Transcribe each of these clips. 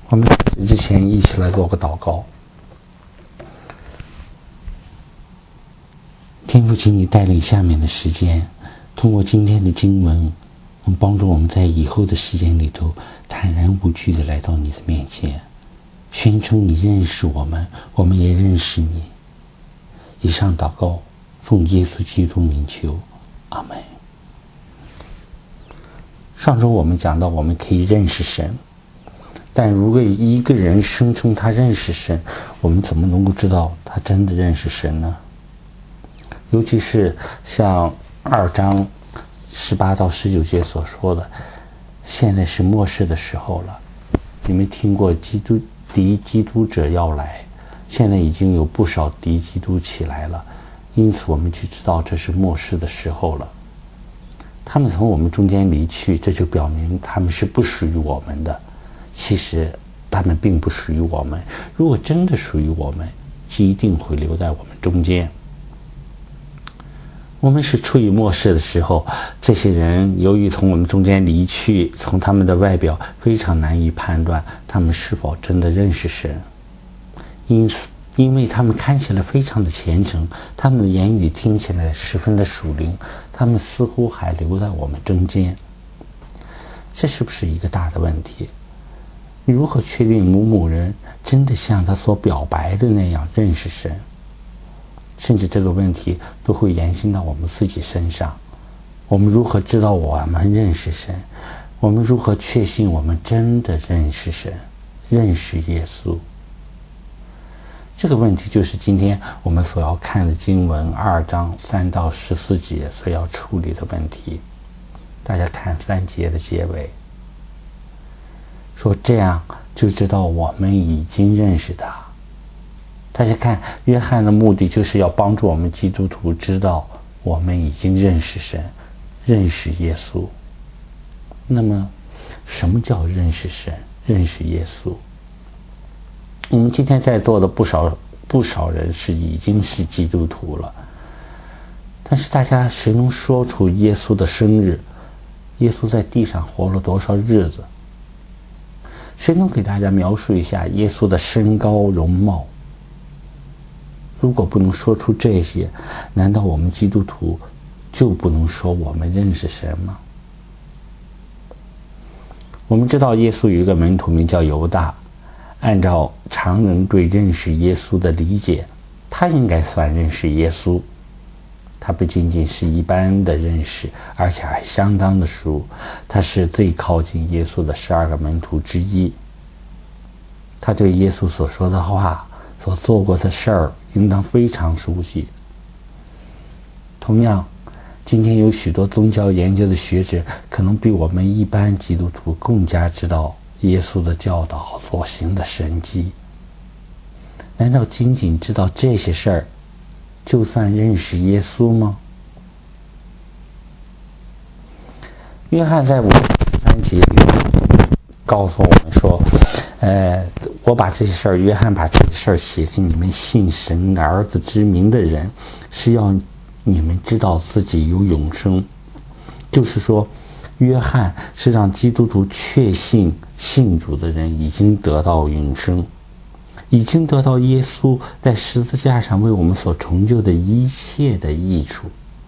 我们之前一起来做个祷告。天父，请你带领下面的时间，通过今天的经文，帮助我们在以后的时间里头坦然无惧地来到你的面前，宣称你认识我们，我们也认识你。以上祷告，奉耶稣基督名求，阿们。上周我们讲到我们可以认识神，但如果一个人声称他认识神，我们怎么能够知道他真的认识神呢？尤其是像2章18到19节所说的，现在是末世的时候了。你们听过敌基督者要来，现在已经有不少敌基督起来了，因此我们就知道这是末世的时候了。他们从我们中间离去，这就表明他们是不属于我们的。其实他们并不属于我们，如果真的属于我们，就一定会留在我们中间。我们是处于末世的时候，这些人由于从我们中间离去，从他们的外表非常难以判断他们是否真的认识神。因为他们看起来非常的虔诚，他们的言语听起来十分的属灵，他们似乎还留在我们中间。这是不是一个大的问题？如何确定某人真的像他所表白的那样认识神？甚至这个问题都会延伸到我们自己身上。我们如何知道我们认识神？我们如何确信我们真的认识神，认识耶稣？这个问题就是今天我们所要看的经文2章3到14节所要处理的问题。大家看3节的结尾，说这样就知道我们已经认识他。大家看，约翰的目的就是要帮助我们基督徒知道我们已经认识神，认识耶稣。那么什么叫认识神，认识耶稣？我们今天在座的不少人已经是基督徒了，但是大家谁能说出耶稣的生日？耶稣在地上活了多少日子？谁能给大家描述一下耶稣的身高容貌？如果不能说出这些，难道我们基督徒就不能说我们认识神吗？我们知道耶稣有一个门徒名叫犹大，按照常人对认识耶稣的理解，他应该算认识耶稣。他不仅仅是一般的认识，而且还相当的熟。他是最靠近耶稣的12个门徒之一。他对耶稣所说的话，所做过的事儿，应当非常熟悉。同样，今天有许多宗教研究的学者，可能比我们一般基督徒更加知道耶稣的教导所行的神迹。难道仅仅知道这些事儿，就算认识耶稣吗？约翰在53节里告诉我们说，约翰把这些事儿写给你们信神儿子之名的人，是要你们知道自己有永生。就是说，约翰是让基督徒确信信主的人已经得到永生，已经得到耶稣在十字架上为我们所成就的一切的益处。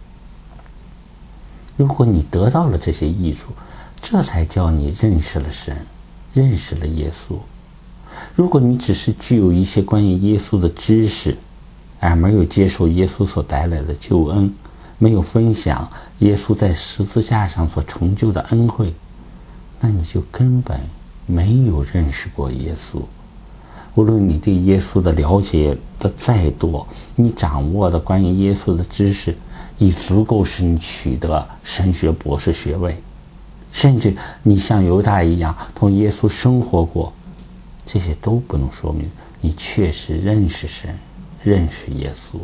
如果你得到了这些益处，这才叫你认识了神，认识了耶稣。如果你只是具有一些关于耶稣的知识，而没有接受耶稣所带来的救恩，没有分享耶稣在十字架上所成就的恩惠，那你就根本没有认识过耶稣。无论你对耶稣的了解的再多，你掌握的关于耶稣的知识已足够使你取得神学博士学位，甚至你像犹大一样同耶稣生活过，这些都不能说明你确实认识神，认识耶稣。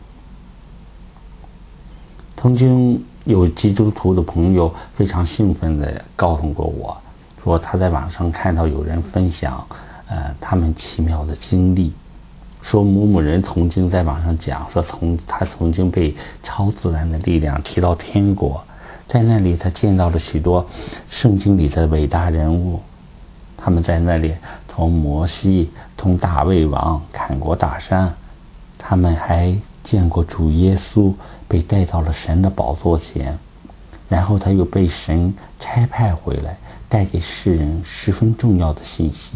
曾经有基督徒的朋友非常兴奋地告诉过我，说他在网上看到有人分享他们奇妙的经历，说某人曾经在网上讲说他曾经被超自然的力量提到天国，在那里他见到了许多圣经里的伟大人物，他们在那里同摩西、同大卫王砍过大山，他们还见过主耶稣被带到了神的宝座前，然后他又被神差派回来，带给世人十分重要的信息。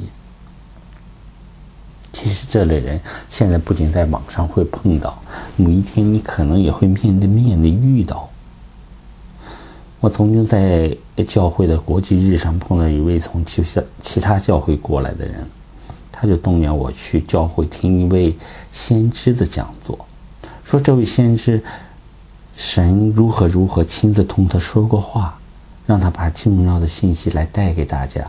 其实这类人现在不仅在网上会碰到，某一天你可能也会面对面的遇到。我曾经在教会的国际日上碰到一位从其他教会过来的人，他就动员我去教会听一位先知的讲座，说这位先知神如何亲自同他说过话，让他把重要的信息来带给大家。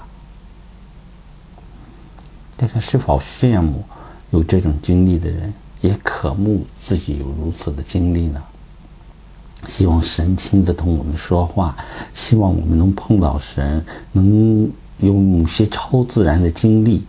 大家是否羡慕有这种经历的人，也渴慕自己有如此的经历呢？希望神亲自同我们说话，希望我们能碰到神，能有某些超自然的经历。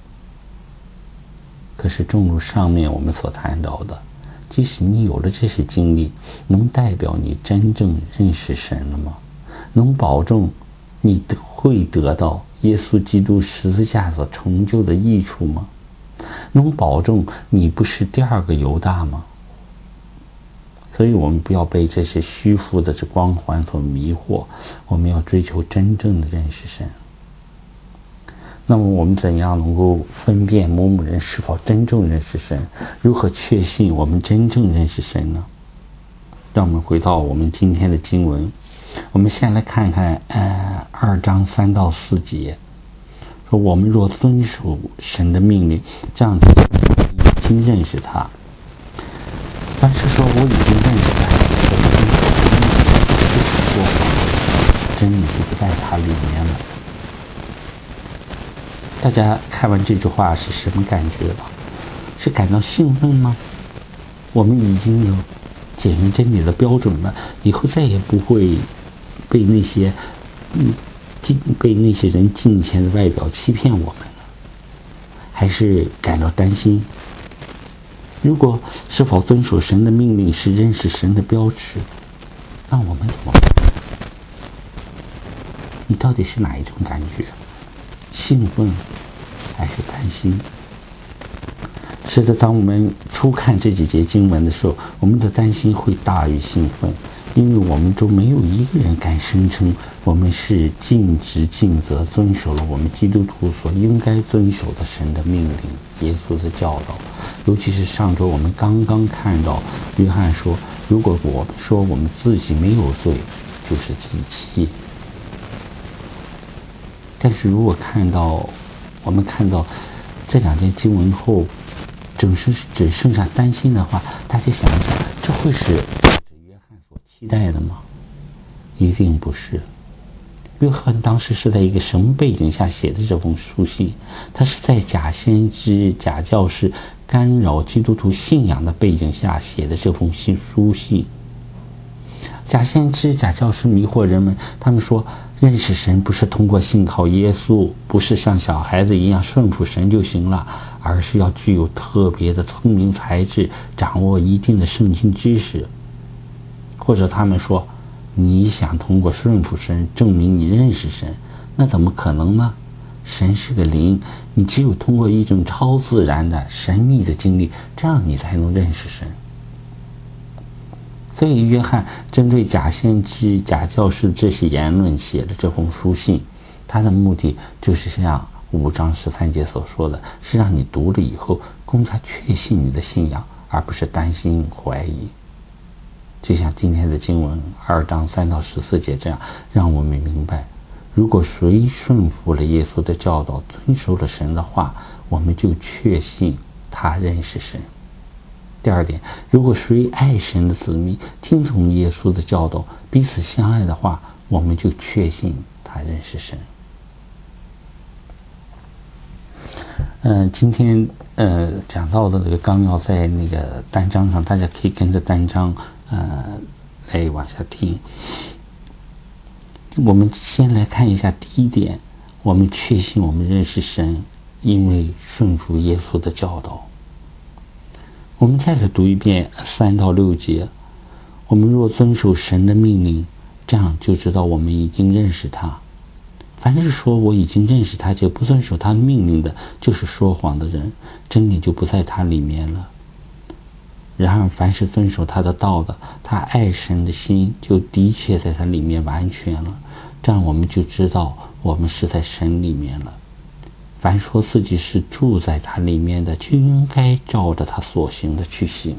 可是正如上面我们所谈到的，即使你有了这些经历，能代表你真正认识神了吗？能保证你会得到耶稣基督十字架所成就的益处吗？能保证你不是第二个犹大吗？所以我们不要被这些虚浮的这光环所迷惑，我们要追求真正的认识神。那么我们怎样能够分辨某某人是否真正认识神？如何确信我们真正认识神呢？让我们回到我们今天的经文，我们先来看看2章3到4节，说我们若遵守神的命令，这样已经认识他。凡是说我已经认识他，就是说谎，真理就不在他里面了。大家看完这句话是什么感觉吧？是感到兴奋吗？我们已经有检验真理的标准了，以后再也不会被那些人金钱的外表欺骗我们了。还是感到担心？如果是否遵守神的命令是认识神的标尺，那我们怎么办？你到底是哪一种感觉？兴奋还是担心？是的，当我们初看这几节经文的时候，我们的担心会大于兴奋，因为我们中没有一个人敢声称我们是尽职尽责遵守了我们基督徒所应该遵守的神的命令、耶稣的教导。尤其是上周我们刚刚看到约翰说，如果我们说我们自己没有罪，就是自欺。但是如果我们看到这两件经文后只剩下担心的话，大家想一想，这会是约翰所期待的吗？一定不是。约翰当时是在一个什么背景下写的这封书信？他是在假先知、假教师干扰基督徒信仰的背景下写的这封书信。假先知、假教师迷惑人们，他们说认识神不是通过信靠耶稣，不是像小孩子一样顺服神就行了，而是要具有特别的聪明才智，掌握一定的圣经知识。或者他们说，你想通过顺服神证明你认识神，那怎么可能呢？神是个灵，你只有通过一种超自然的神秘的经历，这样你才能认识神。所以约翰针对假先知、假教师这些言论写的这封书信，他的目的就是像5章13节所说的，是让你读了以后更加确信你的信仰，而不是担心怀疑。就像今天的经文2章3到14节这样，让我们明白，如果谁顺服了耶稣的教导，遵守了神的话，我们就确信他认识神。第二点，如果谁爱神的子民，听从耶稣的教导，彼此相爱的话，我们就确信他认识神。今天讲到的这个纲要在那个单章上，大家可以跟着单章来往下听。我们先来看一下第一点，我们确信我们认识神，因为顺服耶稣的教导。我们再来读一遍3到6节，我们若遵守神的命令，这样就知道我们已经认识他。 凡是说我已经认识他且不遵守他命令的，就是说谎的人，真理就不在他里面了。然而凡是遵守他的道的，他爱神的心就的确在他里面完全了。这样我们就知道我们是在神里面了。凡说自己是住在他里面的，就应该照着他所行的去行。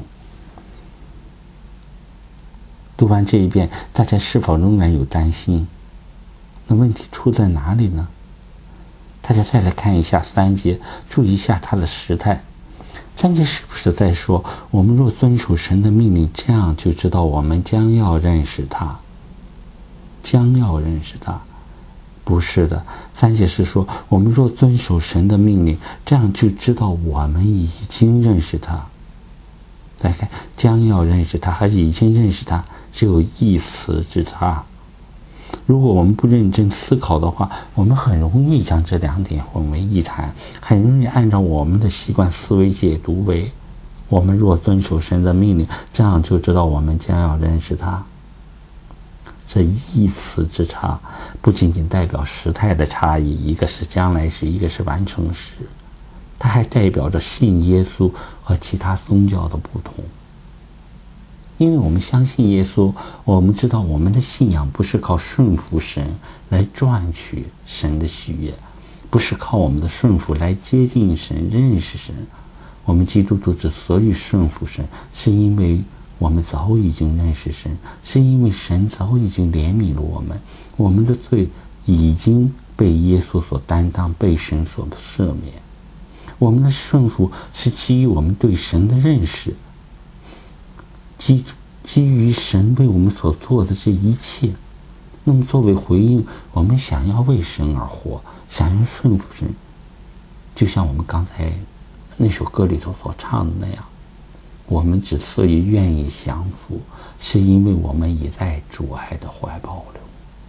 读完这一遍，大家是否仍然有担心？那问题出在哪里呢？大家再来看一下3节，注意一下它的时态。3节是不是在说，我们若遵守神的命令，这样就知道我们将要认识他？将要认识他？不是的，3节是说，我们若遵守神的命令，这样就知道我们已经认识他。再看，将要认识他还是已经认识他，只有一词之差。如果我们不认真思考的话，我们很容易将这2点混为一谈，很容易按照我们的习惯思维解读为，我们若遵守神的命令，这样就知道我们将要认识他。这一词之差不仅仅代表时态的差异，一个是将来时，一个是完成时，它还代表着信耶稣和其他宗教的不同。因为我们相信耶稣，我们知道我们的信仰不是靠顺服神来赚取神的喜悦，不是靠我们的顺服来接近神、认识神。我们基督徒之所以顺服神，是因为我们早已经认识神，是因为神早已经怜悯了我们，我们的罪已经被耶稣所担当，被神所赦免。我们的顺服是基于我们对神的认识，基于神为我们所做的这一切。那么作为回应，我们想要为神而活，想要顺服神，就像我们刚才那首歌里头所唱的那样，我们之所以愿意降服，是因为我们已在主爱的怀抱了。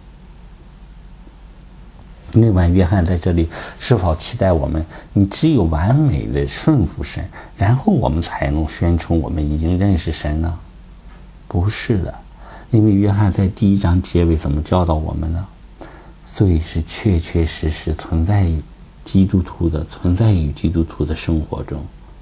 另外，约翰在这里是否期待我们，你只有完美的顺服神，然后我们才能宣称我们已经认识神呢？不是的，因为约翰在第1章结尾怎么教导我们呢？罪是确确实实存在于基督徒的生活中。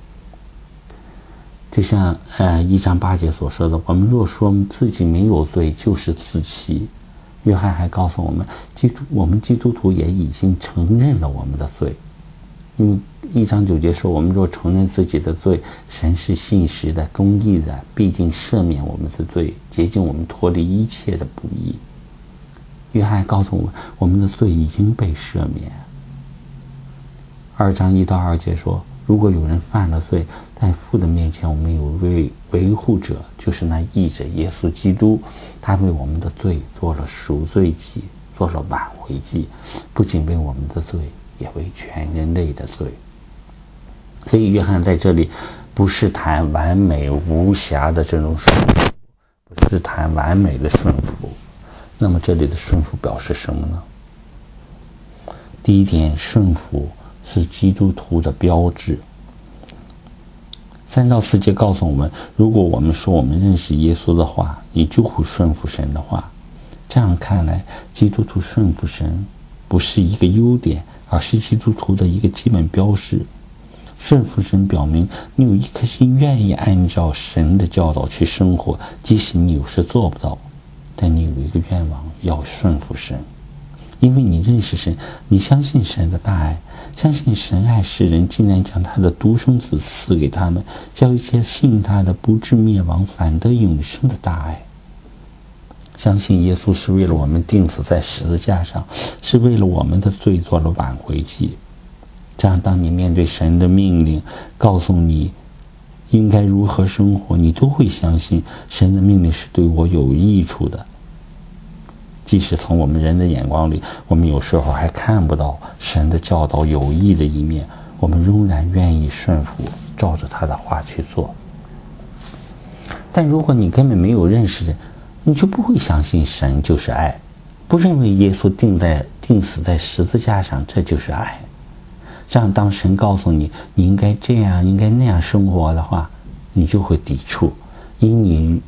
就像1章8节所说的，我们若说自己没有罪，就是自欺。约翰还告诉我们，我们基督徒也已经承认了我们的罪。因为1章9节说，我们若承认自己的罪，神是信实的、公义的，必定赦免我们的罪，洁净我们脱离一切的不义。约翰告诉我们，我们的罪已经被赦免。2章1到2节说，如果有人犯了罪，在父的面前我们有维护者，就是那义者耶稣基督，他为我们的罪做了赎罪祭，做了挽回祭，不仅为我们的罪，也为全人类的罪。所以约翰在这里不是谈完美无瑕的这种顺服，不是谈完美的顺服。那么这里的顺服表示什么呢？第一点，顺服是基督徒的标志。3到4节告诉我们，如果我们说我们认识耶稣的话，你就会顺服神的话。这样看来，基督徒顺服神不是一个优点，而是基督徒的一个基本标识。顺服神表明你有一颗心愿意按照神的教导去生活，即使你有时做不到，但你有一个愿望要顺服神。因为你认识神，你相信神的大爱，相信神爱世人，竟然将他的独生子赐给他们，叫一切信他的不至灭亡，反得永生的大爱。相信耶稣是为了我们钉死在十字架上，是为了我们的罪做了挽回祭。这样当你面对神的命令，告诉你应该如何生活，你都会相信神的命令是对我有益处的。即使从我们人的眼光里，我们有时候还看不到神的教导有益的一面，我们仍然愿意顺服，照着他的话去做。但如果你根本没有认识人，你就不会相信神就是爱，不认为耶稣钉死在十字架上这就是爱。这样当神告诉你你应该这样应该那样生活的话，你就会抵触，因为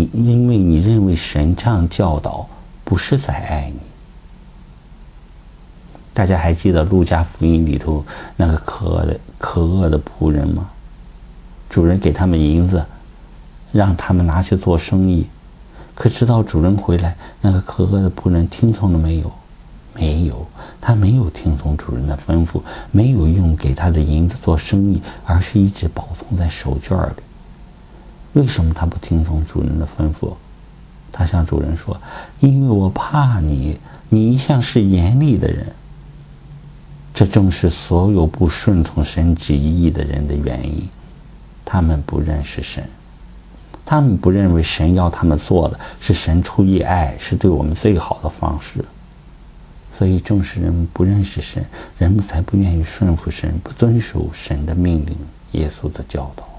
你认为神这样教导不是在爱你。 大家还记得路加福音里头那个可恶的仆人吗？主人给他们银子，让他们拿去做生意，可直到主人回来，那个可恶的仆人听从了没有？没有，他没有听从主人的吩咐，没有用给他的银子做生意，而是一直保存在手绢里。为什么他不听从主人的吩咐？他向主人说：因为我怕你，你一向是严厉的人。这正是所有不顺从神旨意的人的原因。他们不认识神，他们不认为神要他们做的是神出于爱，是对我们最好的方式。所以正是人们不认识神，人们才不愿意顺服神，不遵守神的命令，耶稣的教导。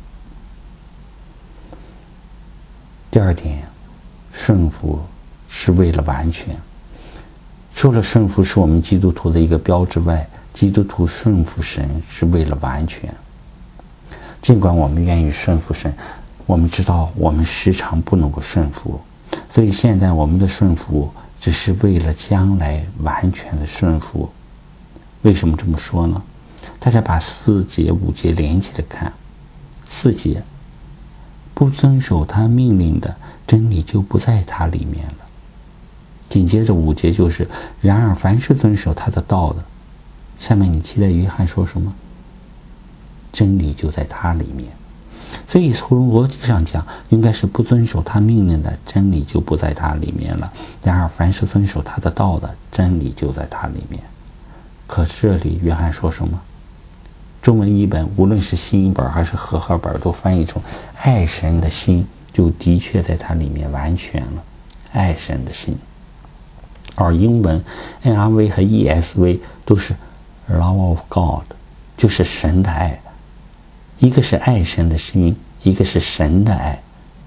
第二点，顺服是为了完全。除了顺服是我们基督徒的一个标志外，基督徒顺服神是为了完全。尽管我们愿意顺服神，我们知道我们时常不能够顺服，所以现在我们的顺服只是为了将来完全的顺服。为什么这么说呢？大家把4节5节连起来看。4节，不遵守他命令的，真理就不在他里面了。紧接着5节就是，然而凡是遵守他的道的，下面你期待约翰说什么？真理就在他里面。所以从逻辑上讲，应该是不遵守他命令的，真理就不在他里面了。然而凡是遵守他的道的，真理就在他里面。可这里约翰说什么？中文译本无论是新译本还是和合本都翻译成爱神的心就的确在它里面完全了，爱神的心。而英文 NRV 和 ESV 都是 Love of God， 就是神的爱。一个是爱神的心，一个是神的爱。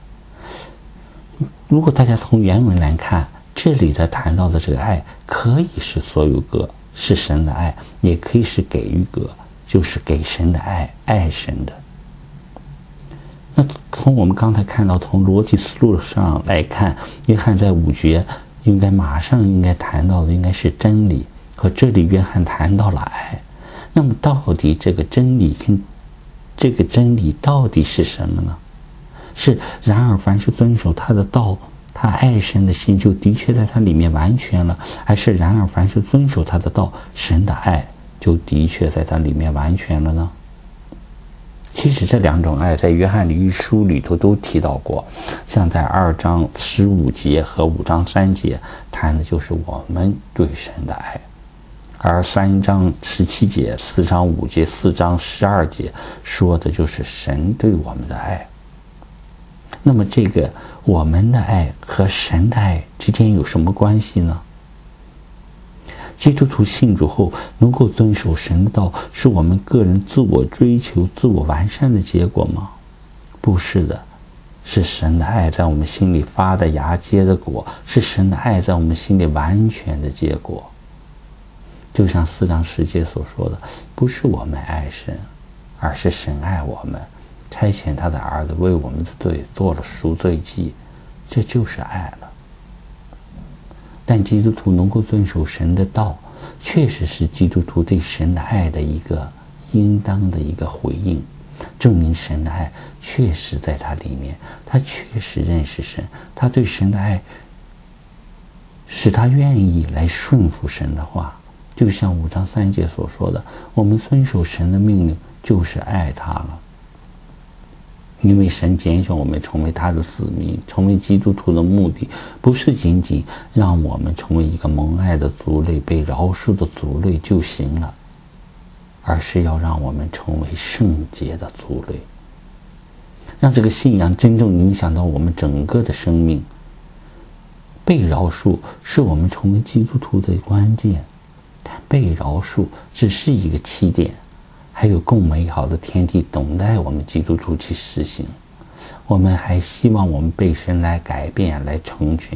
如果大家从原文来看，这里的谈到的这个爱可以是所有格，是神的爱，也可以是给予格，就是给神的爱，爱神的。那从我们刚才看到，从逻辑思路上来看，约翰在5节马上应该谈到的应该是真理，可这里约翰谈到了爱。那么到底这个真理跟这个真理到底是什么呢？是然而凡是遵守他的道，他爱神的心就的确在他里面完全了，还是然而凡是遵守他的道，神的爱就的确在他里面完全了呢？其实这两种爱在约翰一书里头都提到过，像在2章15节和5章3节谈的就是我们对神的爱，而3章17节、4章5节、4章12节说的就是神对我们的爱。那么这个我们的爱和神的爱之间有什么关系呢？基督徒信主后能够遵守神的道，是我们个人自我追求、自我完善的结果吗？不是的，是神的爱在我们心里发的芽结的果，是神的爱在我们心里完全的结果。就像4章10节所说的，不是我们爱神，而是神爱我们，差遣他的儿子为我们的罪做了赎罪祭，这就是爱了。但基督徒能够遵守神的道，确实是基督徒对神的爱的一个应当的一个回应，证明神的爱确实在他里面，他确实认识神，他对神的爱使他愿意来顺服神的话。就像5章3节所说的，我们遵守神的命令就是爱他了。因为神拣选我们成为他的子民，成为基督徒的目的不是仅仅让我们成为一个蒙爱的族类，被饶恕的族类就行了，而是要让我们成为圣洁的族类，让这个信仰真正影响到我们整个的生命。被饶恕是我们成为基督徒的关键，但被饶恕只是一个起点，还有更美好的天地等待我们基督徒去实行。我们还希望我们被神来改变，来成全。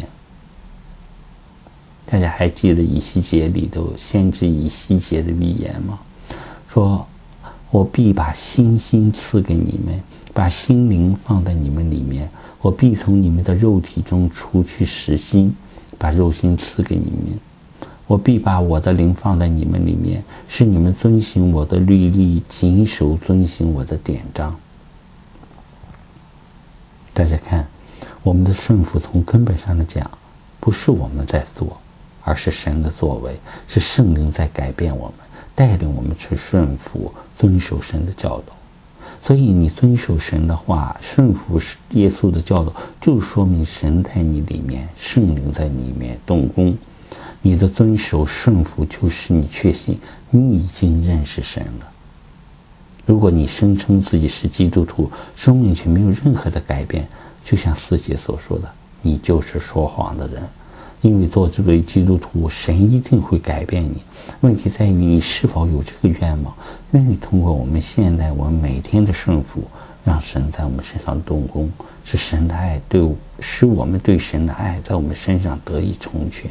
大家还记得以西结里头先知以西结的预言吗？说我必把新心赐给你们，把心灵放在你们里面，我必从你们的肉体中除去实心，把肉心赐给你们， 我必把我的灵放在你们里面，使你们遵行我的律例，谨守遵行我的典章。大家看，我们的顺服从根本上的讲，不是我们在做，而是神的作为，是圣灵在改变我们，带领我们去顺服，遵守神的教导。所以你遵守神的话，顺服耶稣的教导，就说明神在你里面，圣灵在你里面动工。你的遵守顺服，就是你确信你已经认识神了。如果你声称自己是基督徒，生命却没有任何的改变，就像4节所说的，你就是说谎的人。因为做这位基督徒，神一定会改变你。问题在于你是否有这个愿望，愿意通过我们每天的顺服，让神在我们身上动工，使神的爱使我们对神的爱在我们身上得以成全。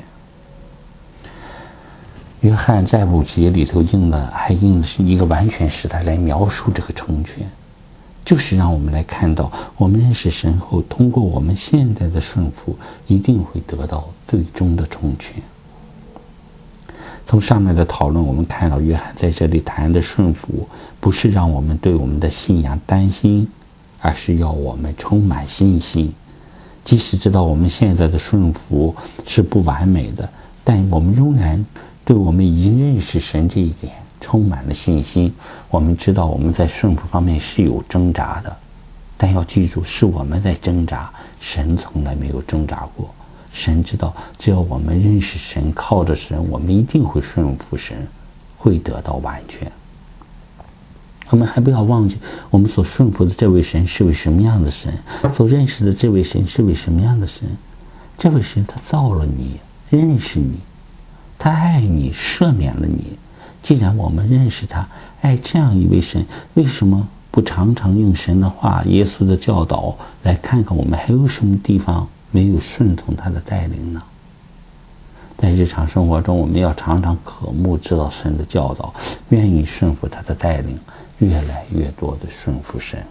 约翰在5节里头用的是一个完全时态来描述这个成全，就是让我们来看到，我们认识神后，通过我们现在的顺服，一定会得到最终的成全。从上面的讨论，我们看到约翰在这里谈的顺服，不是让我们对我们的信仰担心，而是要我们充满信心。即使知道我们现在的顺服是不完美的，但我们仍然对我们已经认识神这一点充满了信心。我们知道我们在顺服方面是有挣扎的，但要记住，是我们在挣扎，神从来没有挣扎过。神知道，只要我们认识神，靠着神，我们一定会顺服神，会得到完全。我们还不要忘记，我们所顺服的这位神是位什么样的神，所认识的这位神是位什么样的神。这位神他造了你，认识你，他爱你，赦免了你。既然我们认识他，爱这样一位神，为什么不常常用神的话、耶稣的教导来看看我们还有什么地方没有顺从他的带领呢？在日常生活中，我们要常常渴慕知道神的教导，愿意顺服他的带领，越来越多的顺服神。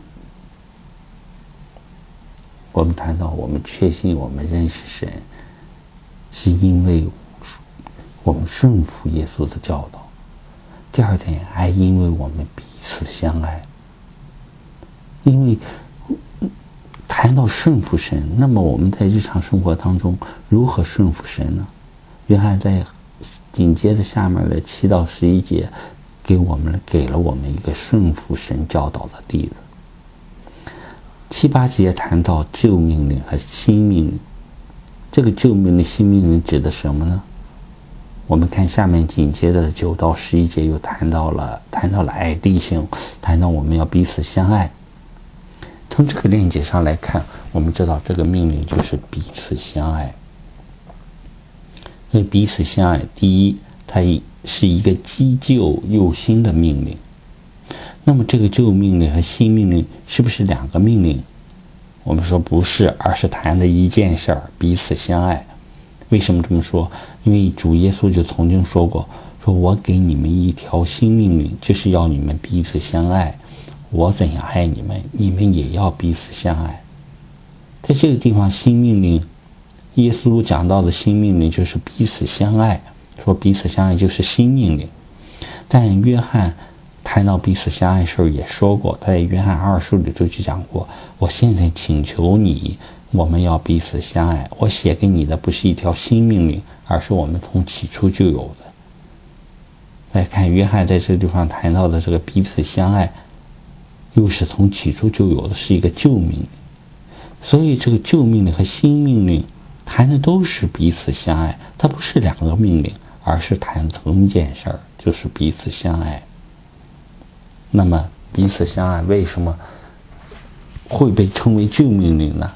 我们谈到我们确信我们认识神，是因为我们顺服耶稣的教导。第二点，还因为我们彼此相爱。因为谈到顺服神，那么我们在日常生活当中如何顺服神呢？约翰在紧接着下面的7到11节给了我们一个顺服神教导的例子。7、8节谈到旧命令和新命令，这个旧命令、新命令指的什么呢？我们看下面紧接着9到11节又谈到了爱弟兄，谈到我们要彼此相爱。从这个链接上来看，我们知道这个命令就是彼此相爱。所以彼此相爱，第一，它是一个既旧又新的命令。那么这个旧命令和新命令是不是2个命令？我们说不是，而是谈的一件事儿，彼此相爱。为什么这么说？因为主耶稣就曾经说过，说我给你们一条新命令，就是要你们彼此相爱。我怎样爱你们，你们也要彼此相爱。在这个地方，新命令，耶稣讲到的新命令就是彼此相爱，说彼此相爱就是新命令。但约翰谈到彼此相爱时候也说过，他在约翰2书里头就讲过，我现在请求你，我们要彼此相爱。我写给你的不是一条新命令，而是我们从起初就有的。来看约翰在这个地方谈到的这个彼此相爱，又是从起初就有的，是一个旧命令。所以这个旧命令和新命令谈的都是彼此相爱，它不是2个命令，而是谈同一件事儿，就是彼此相爱。那么彼此相爱为什么会被称为旧命令呢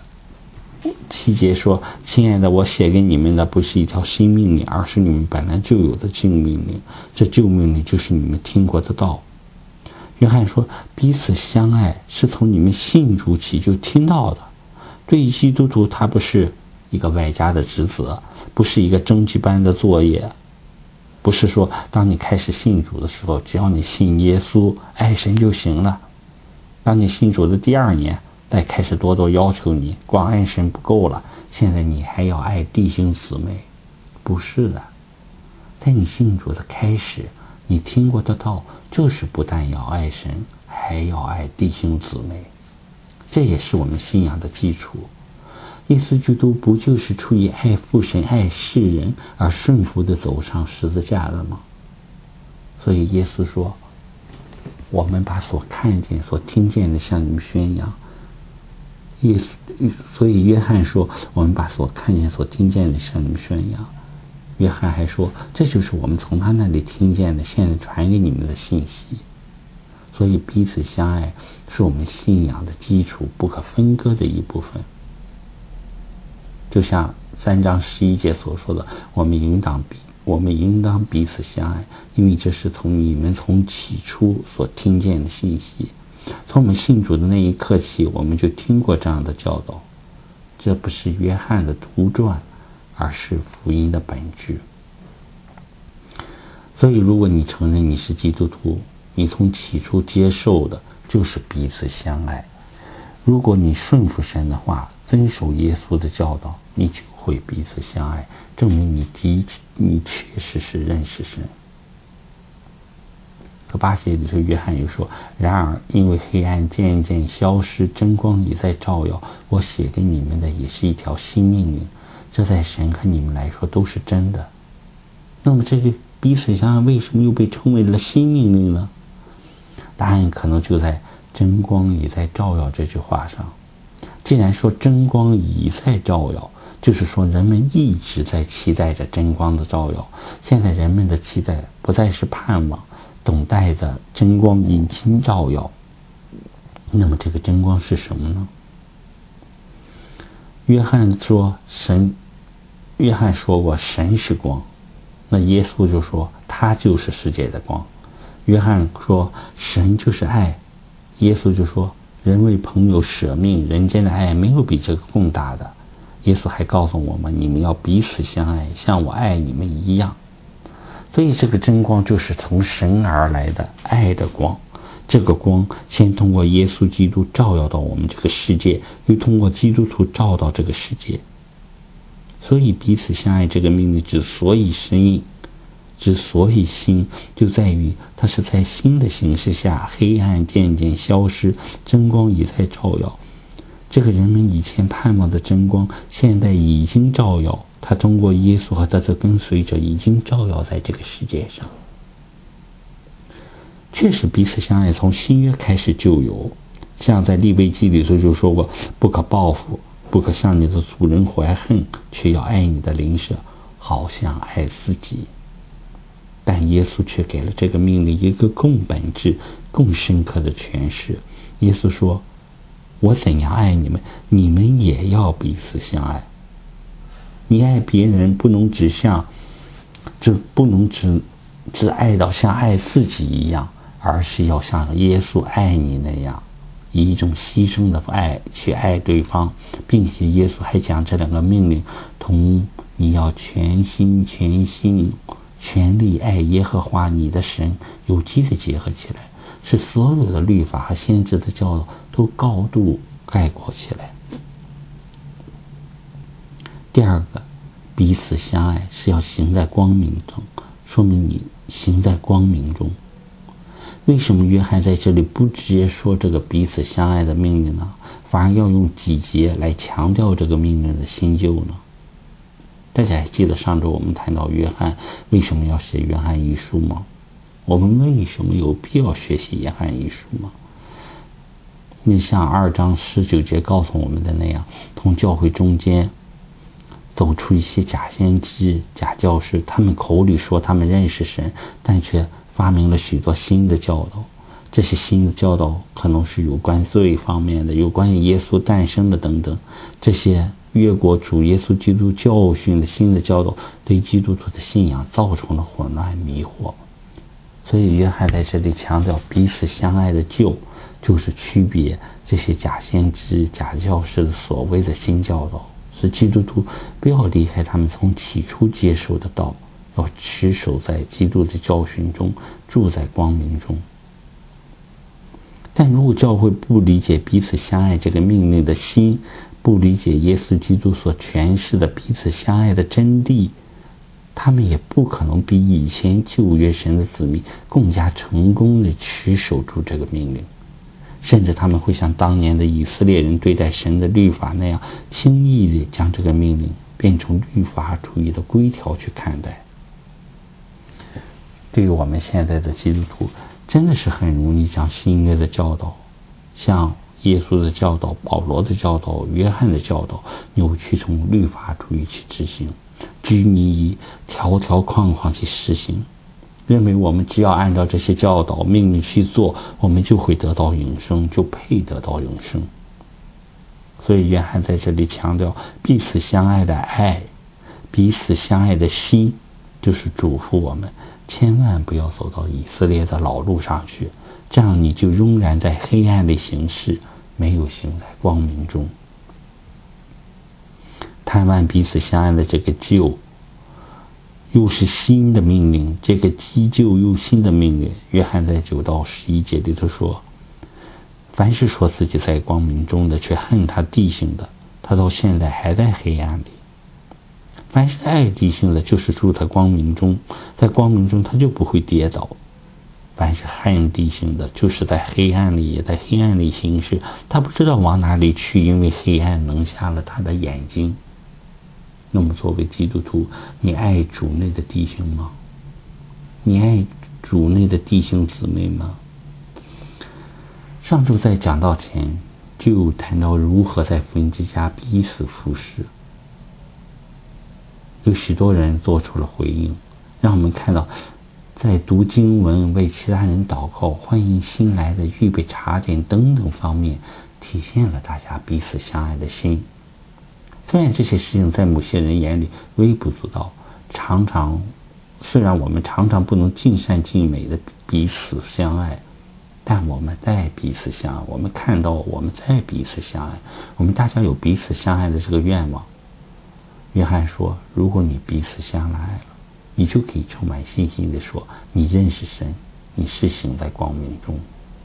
？7节说，亲爱的，我写给你们的不是一条新命令，而是你们本来就有的旧命令。这旧命令就是你们听过的道。约翰说，彼此相爱是从你们信主起就听到的。对于基督徒，他不是一个外加的职责，不是一个征集班的作业，不是说当你开始信主的时候，只要你信耶稣爱神就行了。当你信主的第2年，再开始多多要求你，光爱神不够了，现在你还要爱弟兄姊妹。不是的， 在你信主的开始，你听过的道就是不但要爱神，还要爱弟兄姊妹，这也是我们信仰的基础。耶稣基督不就是出于爱父神、爱世人而顺服的走上十字架的吗？所以耶稣说，我们把所看见、所听见的向你们宣扬。所以约翰说，我们把所看见、所听见的向你们宣扬。约翰还说，这就是我们从他那里听见的，现在传给你们的信息。所以彼此相爱是我们信仰的基础，不可分割的一部分。就像3章11节所说的，我们应当彼此相爱，因为这是你们从起初所听见的信息。从我们信主的那一刻起，我们就听过这样的教导。这不是约翰的杜撰，而是福音的本质。所以如果你承认你是基督徒，你从起初接受的就是彼此相爱。如果你顺服神的话，遵守耶稣的教导，你就会彼此相爱，证明你确实是认识神。8节里头约翰又说，然而因为黑暗渐渐消失，真光已在照耀，我写给你们的也是一条新命令，这在神和你们来说都是真的。那么这个彼此相爱为什么又被称为了新命令呢？答案可能就在真光已在照耀这句话上。既然说真光已在照耀，就是说人们一直在期待着真光的照耀。现在人们的期待不再是盼望，等待着真光已经照耀。那么这个真光是什么呢？约翰说过神是光，那耶稣就说他就是世界的光。约翰说神就是爱，耶稣就说人为朋友舍命，人间的爱没有比这个更大的。耶稣还告诉我们，你们要彼此相爱，像我爱你们一样。所以这个真光就是从神而来的爱的光。这个光先通过耶稣基督照耀到我们这个世界，又通过基督徒照到这个世界。所以彼此相爱这个命令之所以新，就在于它是在新的形势下，黑暗渐渐消失，真光已在照耀。这个人们以前盼望的真光，现在已经照耀，它通过耶稣和他的跟随者已经照耀在这个世界上。确实彼此相爱从新约开始就有，像在利未记里头就说过，不可报复，不可向你的主人怀恨，却要爱你的邻舍，好像爱自己。但耶稣却给了这个命令一个更本质、更深刻的诠释。耶稣说，我怎样爱你们，你们也要彼此相爱。你爱别人不能只爱到像爱自己一样，而是要像耶稣爱你那样，以一种牺牲的爱去爱对方，并且耶稣还将这2个命令同你要全心全力爱耶和华你的神有机的结合起来，使所有的律法和先知的教导都高度概括起来。第2个，彼此相爱是要行在光明中，说明你行在光明中。为什么约翰在这里不直接说这个彼此相爱的命令呢？反而要用几节来强调这个命令的新旧呢？大家还记得上周我们谈到约翰为什么要写约翰一书吗？我们为什么有必要学习约翰一书吗？你像2章19节告诉我们的那样，从教会中间走出一些假先知、假教师，他们口里说他们认识神，但却发明了许多新的教导。这些新的教导可能是有关罪方面的，有关于耶稣诞生的等等。这些越过主耶稣基督教训的新的教导，对基督徒的信仰造成了混乱迷惑。所以约翰在这里强调彼此相爱的旧，就是区别这些假先知、假教师的所谓的新教导，使基督徒不要离开他们从起初接受的道，要持守在基督的教训中，住在光明中。但如果教会不理解彼此相爱这个命令的心，不理解耶稣基督所诠释的彼此相爱的真谛， 他们也不可能比以前旧约神的子民更加成功地持守住这个命令，甚至他们会像当年的以色列人对待神的律法那样，轻易地将这个命令变成律法主义的规条去看待。对于我们现在的基督徒，真的是很容易将新约的教导，像耶稣的教导、保罗的教导、约翰的教导扭曲成律法主义去执行，拘泥于条条框框去实行，认为我们只要按照这些教导命令去做，我们就会得到永生，就配得到永生。所以约翰在这里强调彼此相爱的爱，彼此相爱的心，就是嘱咐我们千万不要走到以色列的老路上去，这样你就仍然在黑暗里行事，没有行在光明中。贪婪彼此相爱的这个旧又是新的命令，这个既旧又新的命令，约翰在9到11节里头说，凡是说自己在光明中的却恨他弟兄的，他到现在还在黑暗里。凡是爱弟兄的，就是住在光明中，在光明中他就不会跌倒。凡是恨弟兄的，就是在黑暗里，也在黑暗里行事，他不知道往哪里去，因为黑暗蒙瞎了他的眼睛。那么作为基督徒，你爱主内的弟兄吗？你爱主内的弟兄姊妹吗？上周在讲道前就谈到如何在福音之家彼此服侍，有许多人做出了回应，让我们看到在读经文、为其他人祷告、欢迎新来的、预备茶点等等方面，体现了大家彼此相爱的心。虽然这些事情在某些人眼里微不足道，虽然我们常常不能尽善尽美的彼此相爱，但我们在彼此相爱，我们看到我们在彼此相爱，我们大家有彼此相爱的这个愿望。约翰说，如果你彼此相爱了，你就可以充满信心地说，你认识神，你是行在光明中。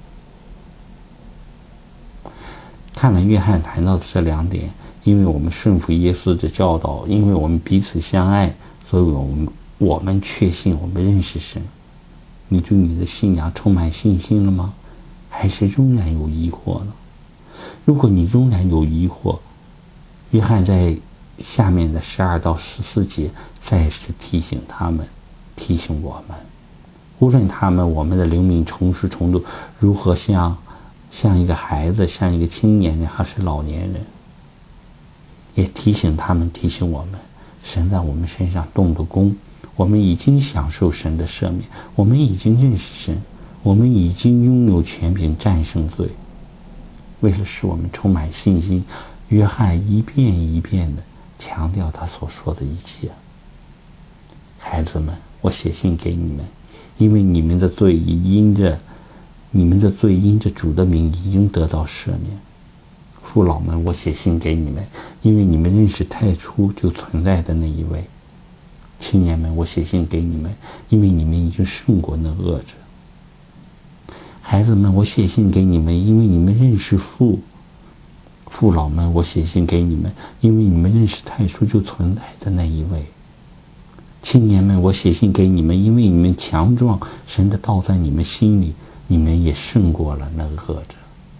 看完约翰谈到的这2点，因为我们顺服耶稣的教导，因为我们彼此相爱，所以我们确信我们认识神。你对你的信仰充满信心了吗？还是仍然有疑惑呢？如果你仍然有疑惑，约翰在下面的12到14节再次提醒我们，无论我们的灵命成熟程度如何，像一个孩子，像一个青年人还是老年人，也提醒我们，神在我们身上动的工，我们已经享受神的赦免，我们已经认识神，我们已经拥有权柄战胜罪。为了使我们充满信心，约翰一遍一遍地强调他所说的一切。孩子们，我写信给你们，因为你们的罪因着主的名已经得到赦免。父老们，我写信给你们，因为你们认识太初就存在的那一位。青年们，我写信给你们，因为你们已经胜过那恶者。孩子们，我写信给你们，因为你们认识父。父老们，我写信给你们，因为你们认识太初就存在的那一位。青年们，我写信给你们，因为你们强壮，神的道在你们心里，你们也胜过了那恶者。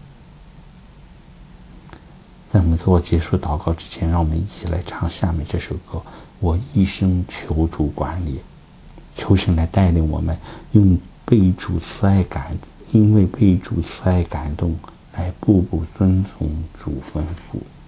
在我们做结束祷告之前，让我们一起来唱下面这首歌，我一生求主管理，求神来带领我们，因为被主慈爱感动，来步步遵从主吩咐。